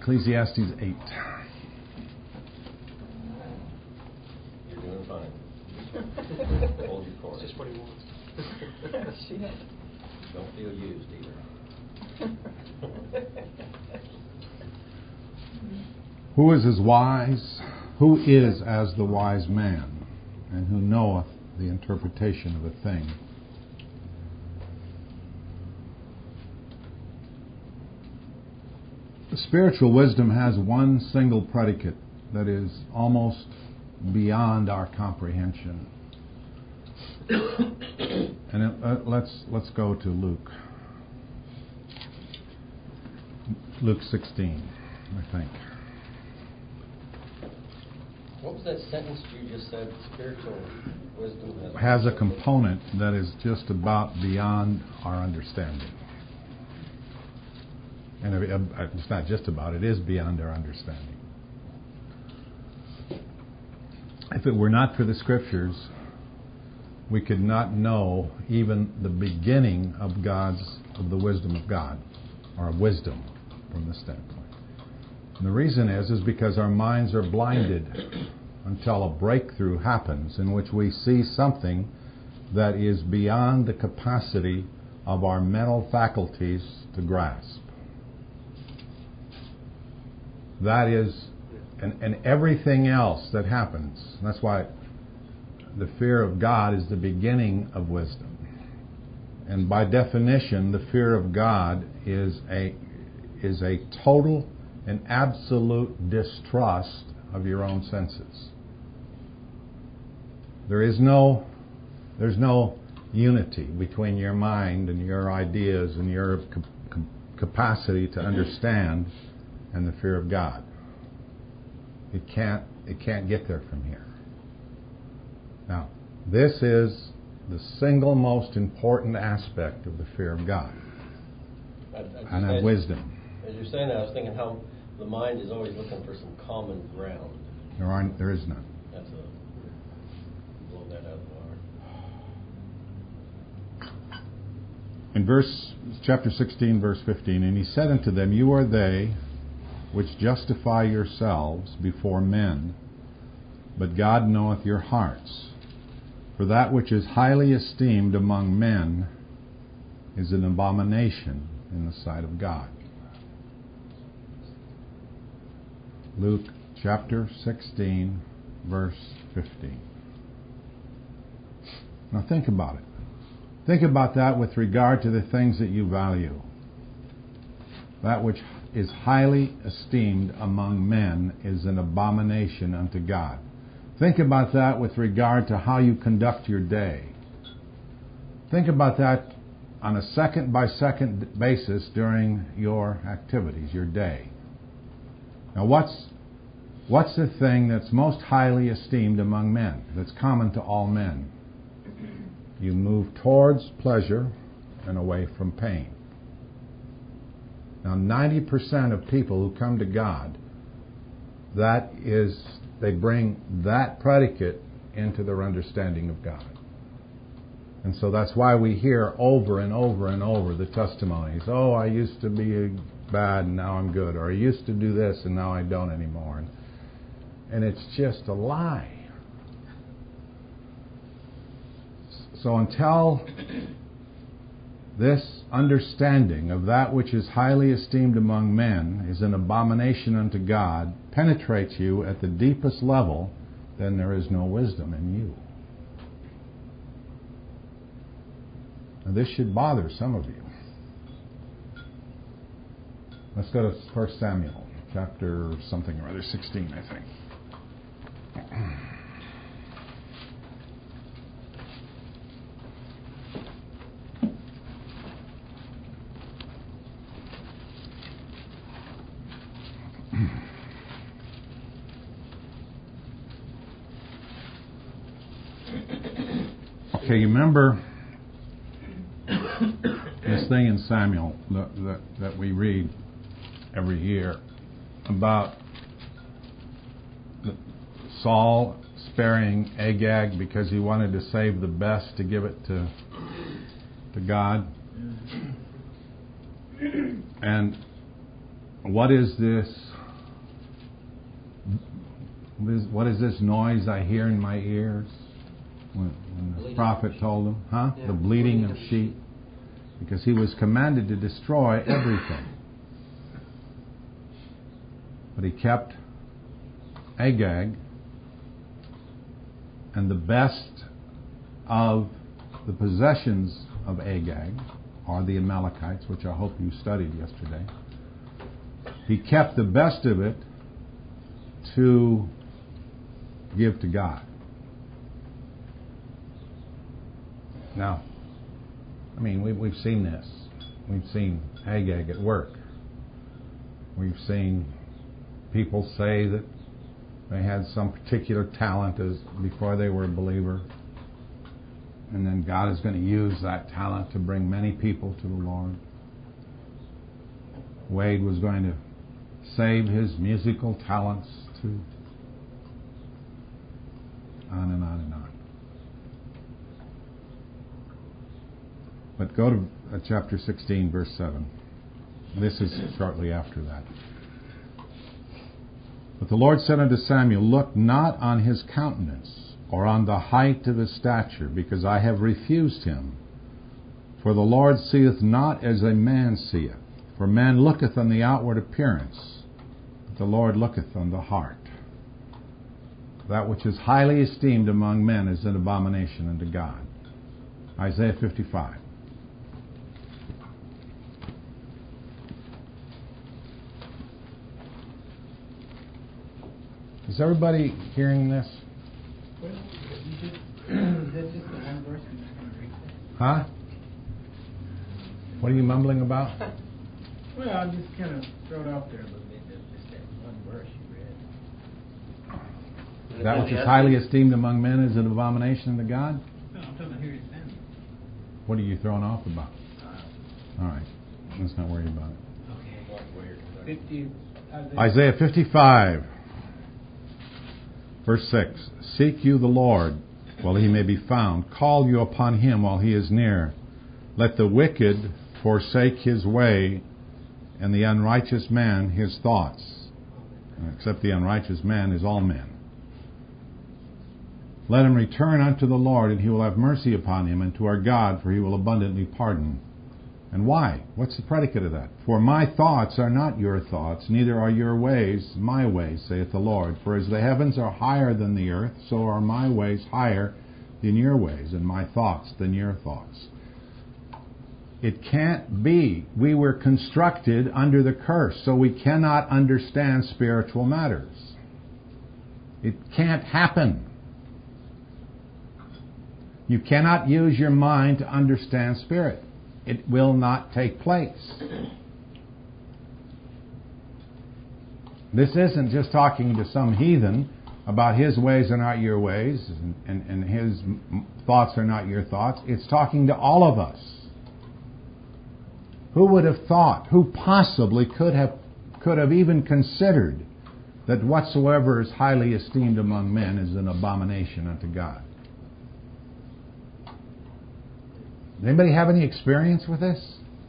Ecclesiastes 8. You're doing fine. Hold your course. Just what he wants. Don't feel used either. Who is as wise? Who is as the wise man, and who knoweth the interpretation of a thing? Spiritual wisdom has one single predicate that is almost beyond our comprehension. And let's go to Luke. Luke 16, I think. What was that sentence you just said? Spiritual wisdom Has a component that is just about beyond our understanding. And it's not just about, it is beyond our understanding. If it were not for the Scriptures, we could not know even the beginning of the wisdom of God, or wisdom from this standpoint. And the reason is because our minds are blinded until a breakthrough happens in which we see something that is beyond the capacity of our mental faculties to grasp. That is, and everything else that happens. That's why the fear of God is the beginning of wisdom. And by definition, the fear of God is a total and absolute distrust of your own senses. There's no unity between your mind and your ideas and your capacity to understand and the fear of God. It can't get there from here. Now, this is the single most important aspect of the fear of God and of wisdom. As you're saying that, I was thinking how the mind is always looking for some common ground. There is none. That's blow that out of the water. In chapter 16, verse 15, and he said unto them, You are they which justify yourselves before men, but God knoweth your hearts. For that which is highly esteemed among men is an abomination in the sight of God. Luke chapter 16, verse 15. Now think about it. Think about that with regard to the things that you value. That which is highly esteemed among men is an abomination unto God. Think about that with regard to how you conduct your day. Think about that on a second-by-second basis during your activities, your day. Now what's the thing that's most highly esteemed among men, that's common to all men? You move towards pleasure and away from pain. Now 90% of people who come to God, they bring that predicate into their understanding of God. And so that's why we hear over and over and over the testimonies. Oh, I used to be bad and now I'm good. Or I used to do this and now I don't anymore. And it's just a lie. So until this understanding of that which is highly esteemed among men is an abomination unto God penetrates you at the deepest level, then there is no wisdom in you. Now this should bother some of you. Let's go to 1 Samuel, chapter something or other, 16, I think. Okay, you remember this thing in Samuel that we read every year about Saul sparing Agag because he wanted to save the best to give it to God. And what is this What is this noise I hear in my ears? When the prophet told him, the bleating of sheep. Because he was commanded to destroy everything. But he kept Agag, and the best of the possessions of Agag are the Amalekites, which I hope you studied yesterday. He kept the best of it to give to God. Now, I mean, we've seen this. We've seen Agag at work. We've seen people say that they had some particular talent before they were a believer. And then God is going to use that talent to bring many people to the Lord. Wade was going to save his musical talents to on and on and on. But go to chapter 16, verse 7. This is shortly after that. But the Lord said unto Samuel, Look not on his countenance, or on the height of his stature, because I have refused him. For the Lord seeth not as a man seeth. For man looketh on the outward appearance, but the Lord looketh on the heart. That which is highly esteemed among men is an abomination unto God. Isaiah 55. Is everybody hearing this? Well, is that just the one verse I'm not going to read that? Huh? What are you mumbling about? Well, I'm just kind of thrown off there a little bit. That's just that one verse you read. That which is highly esteemed among men is an abomination to God? No, I'm talking about here in Samuel. What are you thrown off about? All right. Let's not worry about it. Okay. Isaiah 55. Verse 6, Seek you the Lord while he may be found. Call you upon him while he is near. Let the wicked forsake his way, and the unrighteous man his thoughts. Except the unrighteous man is all men. Let him return unto the Lord, and he will have mercy upon him, and to our God, for he will abundantly pardon. And why? What's the predicate of that? For my thoughts are not your thoughts, neither are your ways my ways, saith the Lord. For as the heavens are higher than the earth, so are my ways higher than your ways, and my thoughts than your thoughts. It can't be. We were constructed under the curse, so we cannot understand spiritual matters. It can't happen. You cannot use your mind to understand spirit. It will not take place. This isn't just talking to some heathen about his ways are not your ways and his thoughts are not your thoughts. It's talking to all of us. Who would have thought, who possibly could have even considered that whatsoever is highly esteemed among men is an abomination unto God? Does anybody have any experience with this?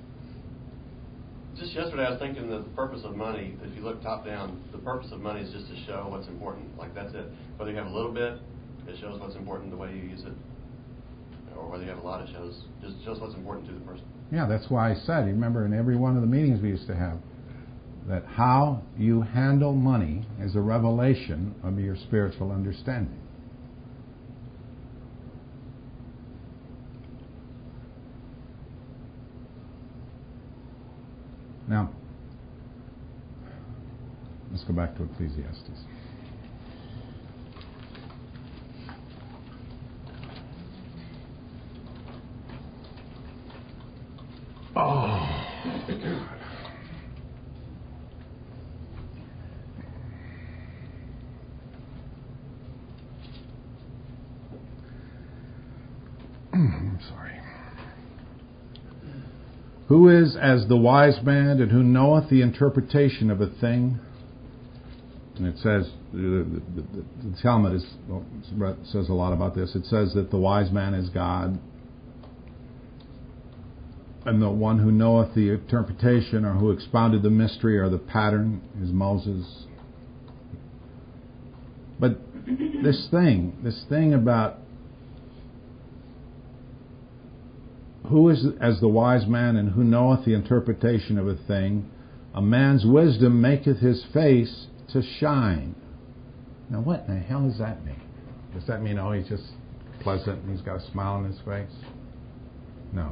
Just yesterday I was thinking that the purpose of money, if you look top down, the purpose of money is just to show what's important. Like that's it. Whether you have a little bit, it shows what's important the way you use it. Or whether you have a lot, it just shows what's important to the person. Yeah, that's why I said, you remember in every one of the meetings we used to have, that how you handle money is a revelation of your spiritual understanding. Now, let's go back to Ecclesiastes. Oh, God. I'm sorry. Who is as the wise man, and who knoweth the interpretation of a thing? And it says, the Talmud says a lot about this. It says that the wise man is God, and the one who knoweth the interpretation, or who expounded the mystery or the pattern, is Moses. But this thing about who is as the wise man, and who knoweth the interpretation of a thing, a man's wisdom maketh his face to shine. Now what in the hell does that mean? Does that mean, oh, he's just pleasant and he's got a smile on his face? No.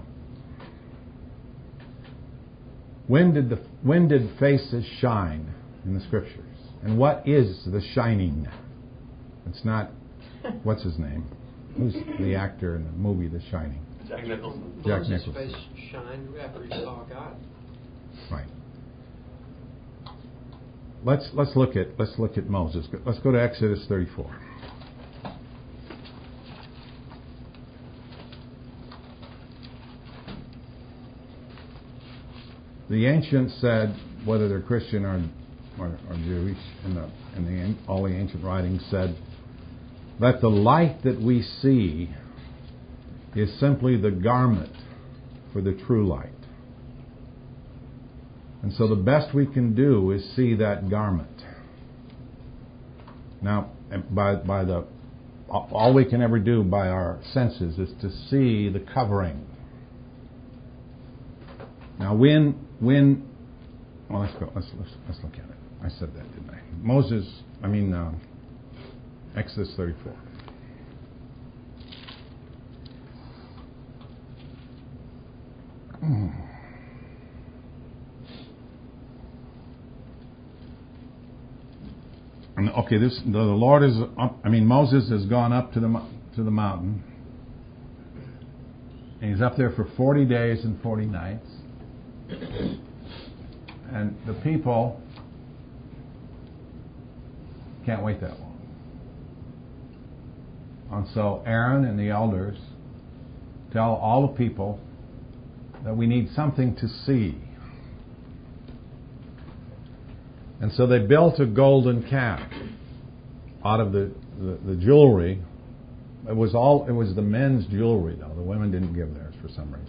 When did faces shine in the Scriptures? And what is the shining? It's not, what's his name? Who's the actor in the movie The Shining? Jack Nicholson. Jack His Nicholson. face shined after he saw God. Right. Let's look at Moses. Let's go to Exodus 34. The ancients said, whether they're Christian or Jewish, all the ancient writings said that the light that we see is simply the garment for the true light. And so the best we can do is see that garment. Now, all we can ever do by our senses is to see the covering. Now, well, let's go. Let's look at it. I said that, didn't I? Exodus 34. Okay, the Lord is up. Moses has gone up to the mountain, and he's up there for 40 days and 40 nights. And the people can't wait that long. And so Aaron and the elders tell all the people that we need something to see. And so they built a golden calf out of the jewelry. It was the men's jewelry, though. The women didn't give theirs for some reason.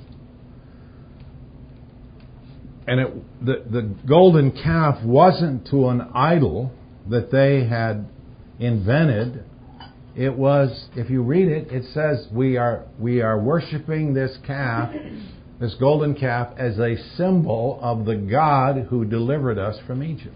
And the golden calf wasn't to an idol that they had invented. It was, if you read it, it says we are worshiping this calf, this golden calf, as a symbol of the God who delivered us from Egypt.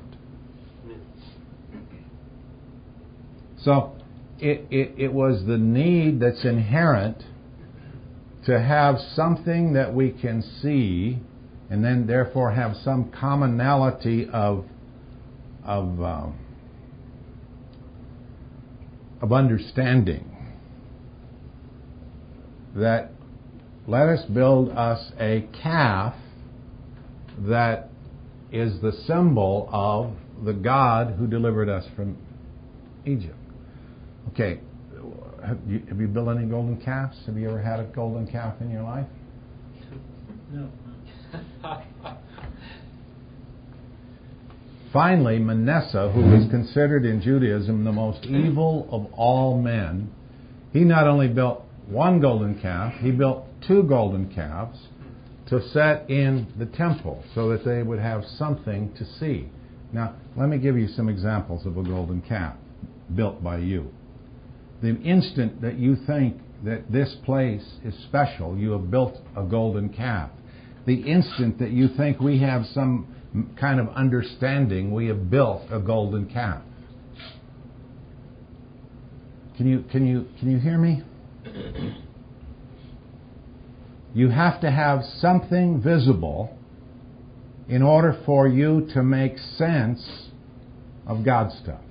So it was the need that's inherent to have something that we can see, and then therefore have some commonality of understanding. That let us build us a calf that is the symbol of the God who delivered us from Egypt. Okay, have you built any golden calves? Have you ever had a golden calf in your life? No. Finally, Manasseh, who was considered in Judaism the most evil of all men, he not only built one golden calf, he built two golden calves to set in the temple so that they would have something to see. Now, let me give you some examples of a golden calf built by you. The instant that you think that this place is special, you have built a golden calf. The instant that you think we have some kind of understanding, we have built a golden calf. Can you hear me? You have to have something visible in order for you to make sense of God's stuff.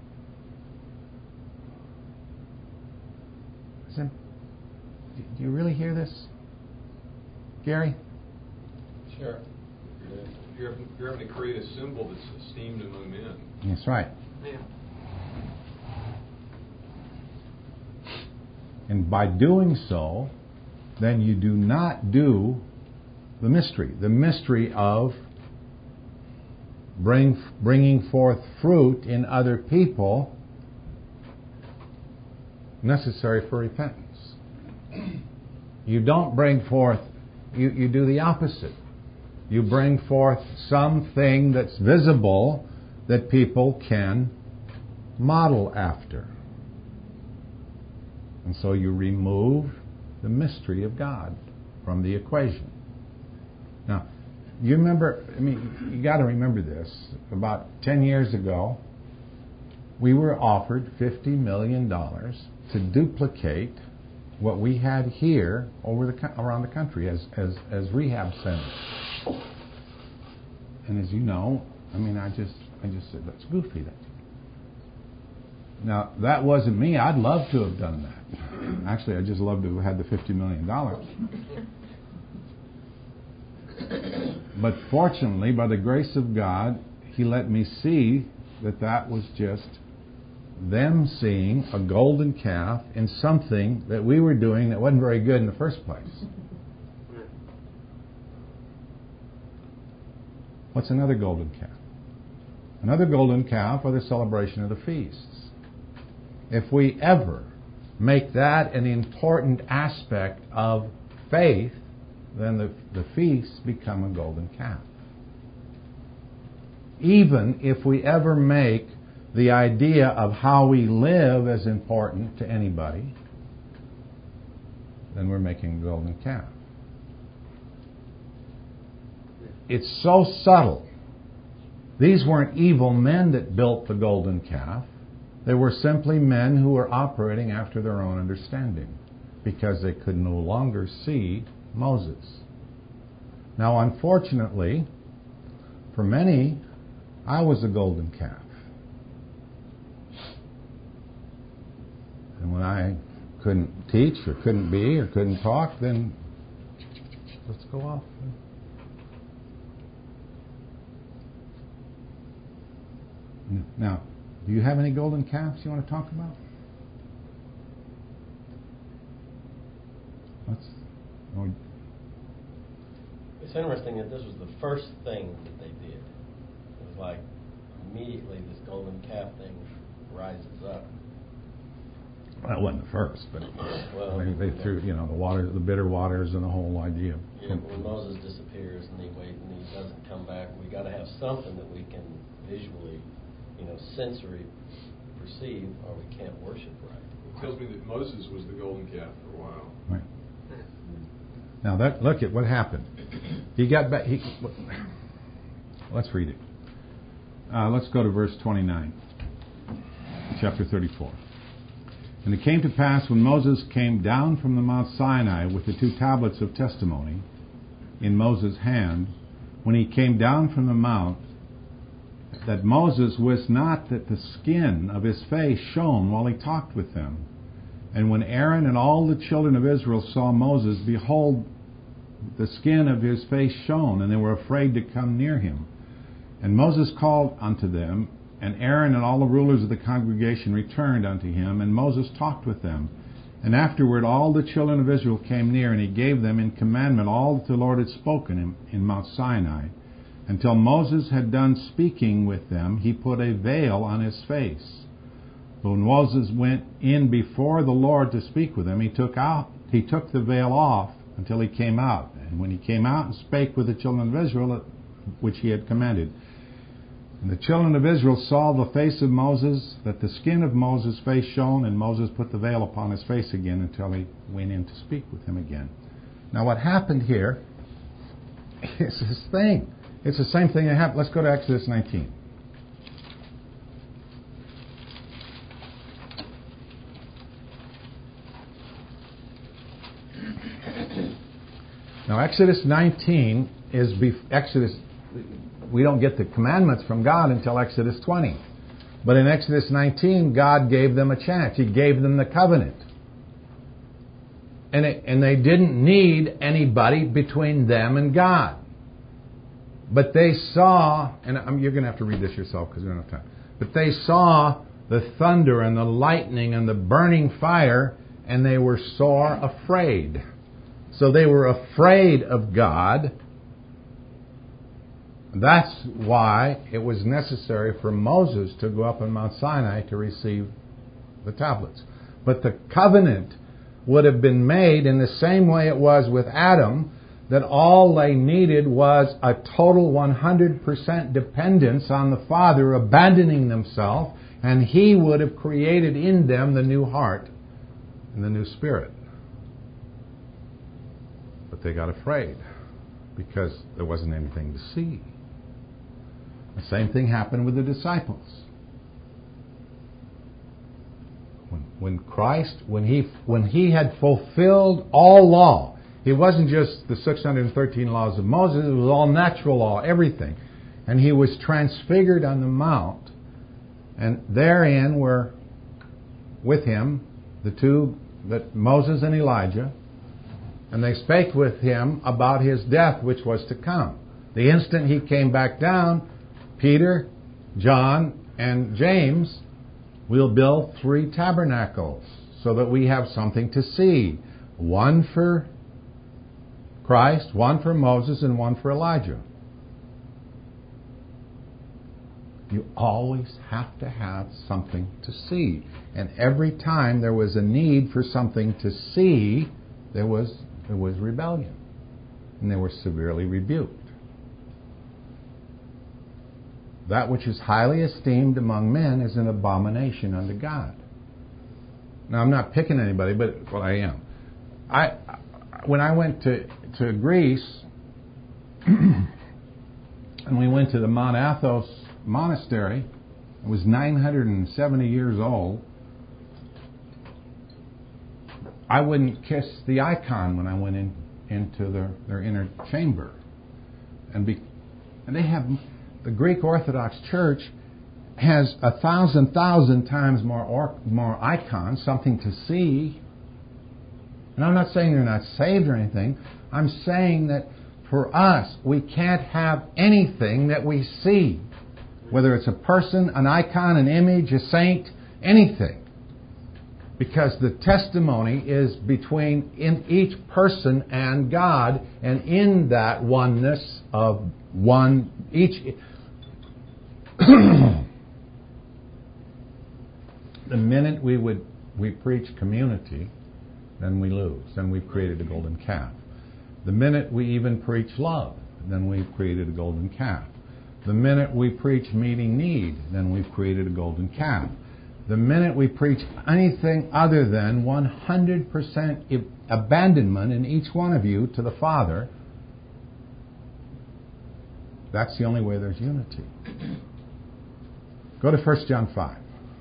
Do you really hear this, Gary? Sure. You're having to create a symbol that's esteemed among men. That's right. Yeah. And by doing so, then you do not do the mystery of bringing forth fruit in other people necessary for repentance. You don't bring forth, you do the opposite. You bring forth something that's visible that people can model after. And so you remove the mystery of God from the equation. Now, you remember, you got to remember this. About 10 years ago, we were offered $50 million to duplicate what we had here around the country as rehab centers. And as you know, I just said, that's goofy. Now, that wasn't me. I'd love to have done that. Actually, I'd just love to have had the $50 million. But fortunately, by the grace of God, He let me see that was just them seeing a golden calf in something that we were doing that wasn't very good in the first place. What's another golden calf? Another golden calf are the celebration of the feasts. If we ever make that an important aspect of faith, then the feasts become a golden calf. Even if we ever make the idea of how we live as important to anybody, then we're making a golden calf. It's so subtle. These weren't evil men that built the golden calf. They were simply men who were operating after their own understanding because they could no longer see Moses. Now, unfortunately, for many, I was a golden calf. And when I couldn't teach or couldn't be or couldn't talk, then let's go off. Now, do you have any golden calves you want to talk about? It's interesting that this was the first thing that they did. It was like immediately this golden calf thing rises up. Well, it wasn't the first, but well, they threw, the bitter waters and the whole idea. Yeah, when Moses disappears and he waits and he doesn't come back, we got to have something that we can visually, sensory perceive, or we can't worship right. It tells me that Moses was the golden calf for a while. Right. Now look at what happened. He got back. Let's read it. Let's go to verse 29, chapter 34. And it came to pass when Moses came down from the Mount Sinai with the 2 tablets of testimony in Moses' hand, when he came down from the mount, that Moses wist not that the skin of his face shone while he talked with them. And when Aaron and all the children of Israel saw Moses, behold, the skin of his face shone, and they were afraid to come near him. And Moses called unto them, and Aaron and all the rulers of the congregation returned unto him, and Moses talked with them. And afterward all the children of Israel came near, and he gave them in commandment all that the Lord had spoken him in Mount Sinai. Until Moses had done speaking with them, he put a veil on his face. But when Moses went in before the Lord to speak with him, he took the veil off until he came out. And when he came out and spake with the children of Israel, which he had commanded. And the children of Israel saw the face of Moses, that the skin of Moses' face shone, and Moses put the veil upon his face again until he went in to speak with him again. Now what happened here is this thing. It's the same thing that happened. Let's go to Exodus 19. Now Exodus 19 is we don't get the commandments from God until Exodus 20. But in Exodus 19, God gave them a chance. He gave them the covenant. And they didn't need anybody between them and God. But they saw, and you're going to have to read this yourself because we don't have time. But they saw the thunder and the lightning and the burning fire, and they were sore afraid. So they were afraid of God. That's why it was necessary for Moses to go up on Mount Sinai to receive the tablets. But the covenant would have been made in the same way it was with Adam, that all they needed was a total 100% dependence on the Father, abandoning themselves And He would have created in them the new heart and the new spirit. But they got afraid because there wasn't anything to see. The same thing happened with the disciples. When Christ, when he had fulfilled all law, it wasn't just the 613 laws of Moses, it was all natural law, everything. And He was transfigured on the mount, and therein were with Him the two, that Moses and Elijah, and they spake with Him about His death which was to come. The instant He came back down, Peter, John, and James, we'll build 3 tabernacles so that we have something to see. One for Christ, one for Moses, and one for Elijah. You always have to have something to see. And every time there was a need for something to see, there was rebellion. And they were severely rebuked. That which is highly esteemed among men is an abomination unto God. Now, I'm not picking anybody, but I am. When I went to Greece, and we went to the Mount Athos monastery, I was 970 years old. I wouldn't kiss the icon when I went into their inner chamber, and they have. The Greek Orthodox Church has 1,000 times more icons, something to see. And I'm not saying they're not saved or anything. I'm saying that for us, we can't have anything that we see. Whether it's a person, an icon, an image, a saint, anything. Because the testimony is in each person and God, and in that oneness of one, each. The minute we preach community, then we lose. Then we've created a golden calf. The minute we even preach love, then we've created a golden calf. The minute we preach meeting need, then we've created a golden calf. The minute we preach anything other than 100% abandonment in each one of you to the Father, that's the only way there's unity. Go to 1 John 5.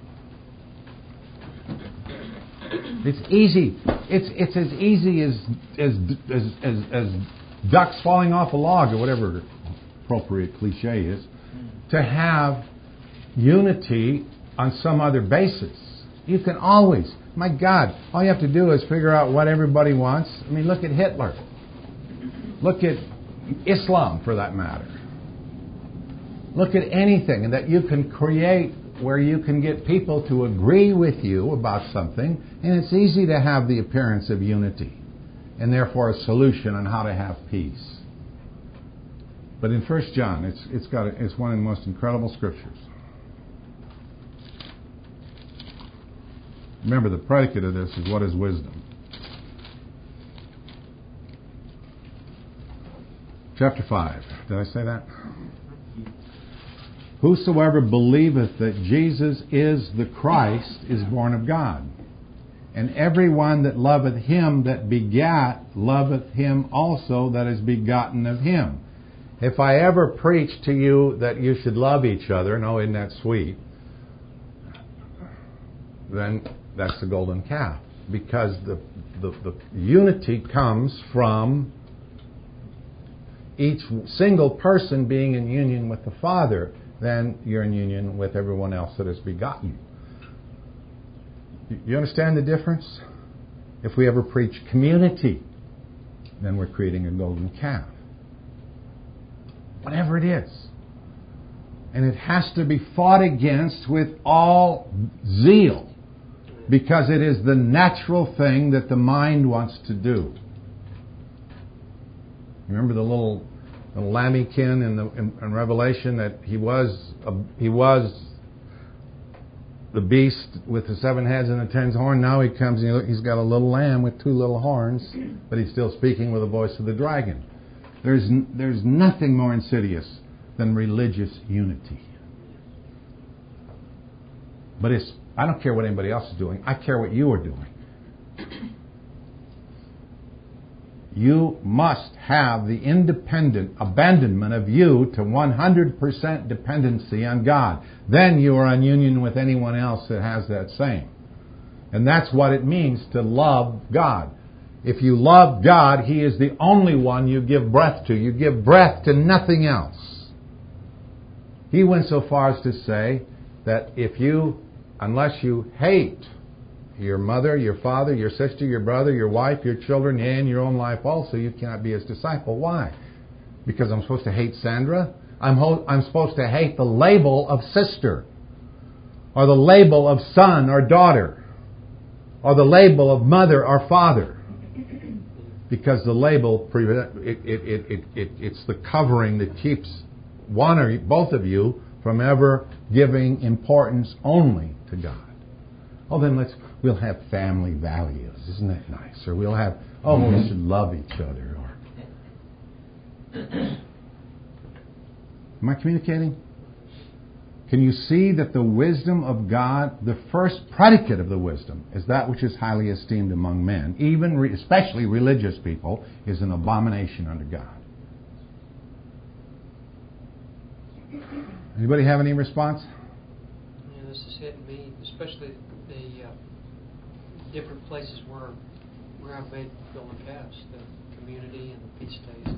It's easy. It's as easy as ducks falling off a log, or whatever appropriate cliche is, to have unity on some other basis. You can always, my God, all you have to do is figure out what everybody wants. I mean, look at Hitler. Look at Islam, for that matter. Look at anything that you can create where you can get people to agree with you about something, and it's easy to have the appearance of unity, and therefore a solution on how to have peace. But in 1 John, it's one of the most incredible scriptures. Remember, the predicate of this is, what is wisdom? Chapter 5. Did I say that? Whosoever believeth that Jesus is the Christ is born of God. And every one that loveth Him that begat, loveth Him also that is begotten of Him. If I ever preach to you that you should love each other, no, isn't that sweet? Then that's the golden calf. Because the unity comes from each single person being in union with the Father. Then you're in union with everyone else that is begotten. You understand the difference? If we ever preach community, then we're creating a golden calf. Whatever it is. And it has to be fought against with all zeal, because it is the natural thing that the mind wants to do. Remember the little lambkin in Revelation, that he was the beast with the 7 heads and the 10 horns. Now he comes and he's got a little lamb with 2 little horns, but he's still speaking with the voice of the dragon. There's nothing more insidious than religious unity. But I don't care what anybody else is doing. I care what you are doing. You must have the independent abandonment of you to 100% dependency on God. Then you are in union with anyone else that has that same. And that's what it means to love God. If you love God, He is the only one you give breath to. You give breath to nothing else. He went so far as to say that unless you hate your mother, your father, your sister, your brother, your wife, your children, and your own life also, you cannot be His disciple. Why? Because I'm supposed to hate Sandra? I'm supposed to hate the label of sister, or the label of son or daughter, or the label of mother or father. Because the label, it's the covering that keeps one or both of you from ever giving importance only to God. Oh, then we'll have family values. Isn't that nice? Or we'll have, we should love each other. Or am I communicating? Can you see that the wisdom of God, the first predicate of the wisdom, is that which is highly esteemed among men, especially religious people, is an abomination unto God? Anybody have any response? Yeah, this is hitting me, especially the different places where I've made golden calves, the community and the feast days.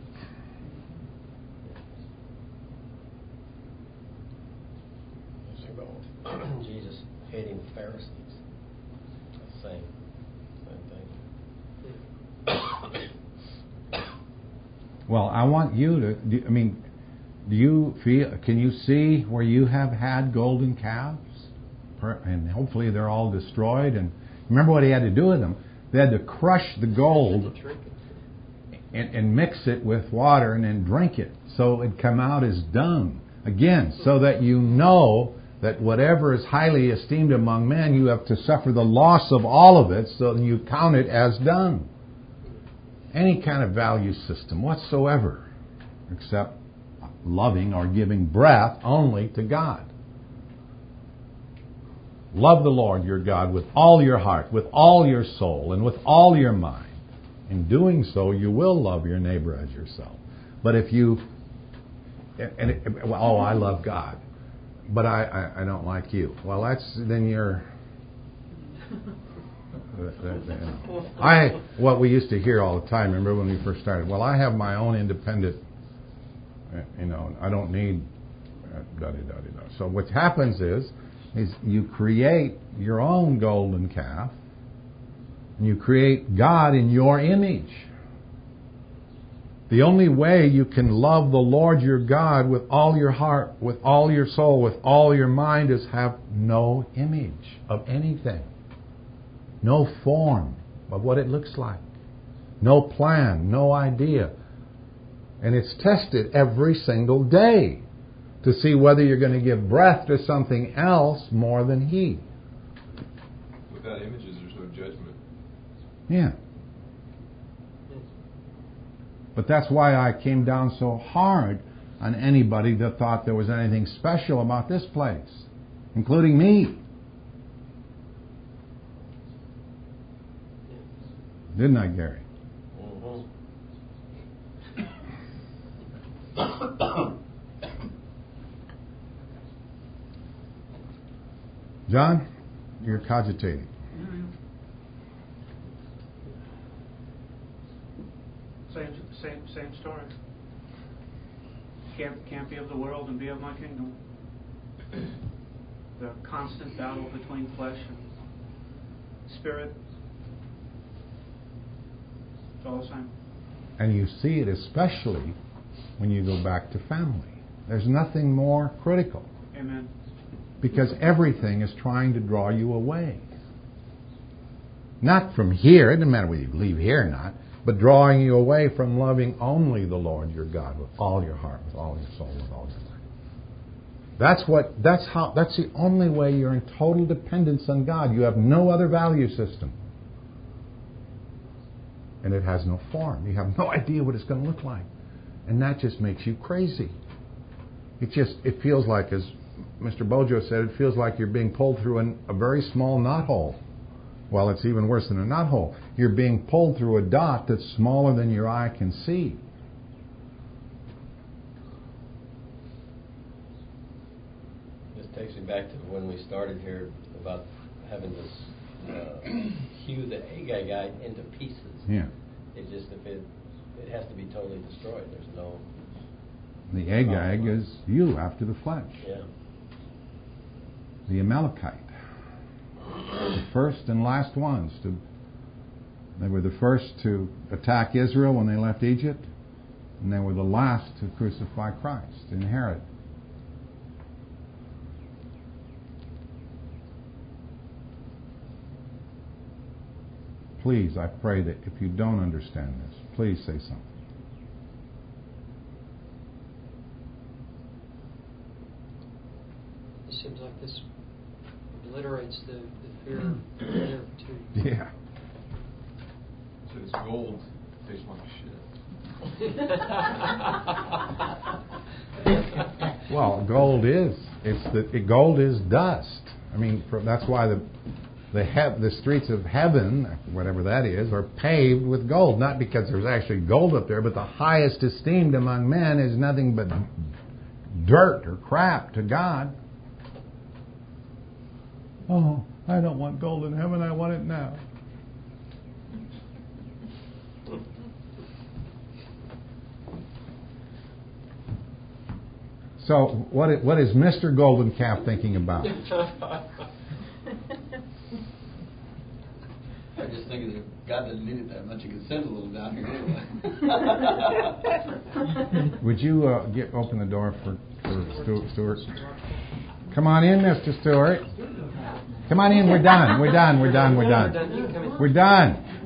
Jesus hating the Pharisees. Same thing. Well, I want you to. Do you feel? Can you see where you have had golden calves, and hopefully they're all destroyed? And remember what He had to do with them? They had to crush the gold and mix it with water and then drink it, so it'd come out as dung again, so that you know that whatever is highly esteemed among men, you have to suffer the loss of all of it, so you count it as dung. Any kind of value system whatsoever, except loving or giving breath only to God. Love the Lord your God with all your heart, with all your soul, and with all your mind. In doing so, you will love your neighbor as yourself. But if you... I love God, but I don't like you. Well, then you're... What we used to hear all the time, remember when we first started, well, I have my own independent, I don't need da-da-da-da-da. So what happens is you create your own golden calf, and you create God in your image. The only way you can love the Lord your God with all your heart, with all your soul, with all your mind, is have no image of anything. No form of what it looks like. No plan, no idea. And it's tested every single day to see whether you're going to give breath to something else more than He. Without images, there's no judgment. Yeah. But that's why I came down so hard on anybody that thought there was anything special about this place, including me. Didn't I, Gary? John, you're cogitating. Same story. Can't be of the world and be of my kingdom. The constant battle between flesh and spirit. It's all the same. And you see it especially when you go back to family. There's nothing more critical. Amen. Because everything is trying to draw you away. Not from here, it doesn't matter whether you leave here or not, but drawing you away from loving only the Lord your God with all your heart, with all your soul, with all your mind. That's the only way you're in total dependence on God. You have no other value system. And it has no form. You have no idea what it's going to look like. And that just makes you crazy. It feels like, as Mr. Bojo said, it feels like you're being pulled through a very small knothole. Well, it's even worse than a knothole. You're being pulled through a dot that's smaller than your eye can see. This takes me back to when we started here about having this hew the Agagite into pieces. Yeah. It just, it has to be totally destroyed. There's no... The Agag is you after the flesh. Yeah. The Amalekite. The first and last ones. They were the first to attack Israel when they left Egypt, and they were the last to crucify Christ in Herod. Please, I pray that if you don't understand this, please say something. It seems like this obliterates the fear there too. Yeah. So this gold tastes like shit. Well, gold is. Gold is dust. I mean, that's why the streets of heaven, whatever that is, are paved with gold. Not because there's actually gold up there, but the highest esteemed among men is nothing but dirt or crap to God. Oh, I don't want gold in heaven. I want it now. So, what is Mr. Golden Calf thinking about? I just think if God doesn't need it that much, He could send a little down here anyway. Would you open the door for Stuart? Come on in, Mr. Stewart. Come on in. We're done. We're done. We're done. We're done. We're done.